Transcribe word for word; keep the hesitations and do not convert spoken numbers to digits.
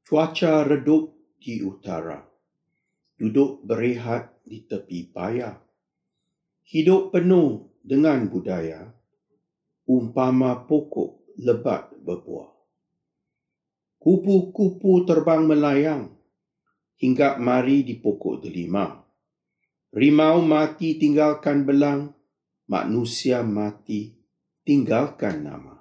Cuaca redup di utara. Duduk berehat di tepi paya. Hidup penuh dengan budaya. Umpama pokok lebat berbuah. Kupu-kupu terbang melayang. Hinggap mari di pokok delima. Rimau mati tinggalkan belang. Manusia mati tinggalkan nama.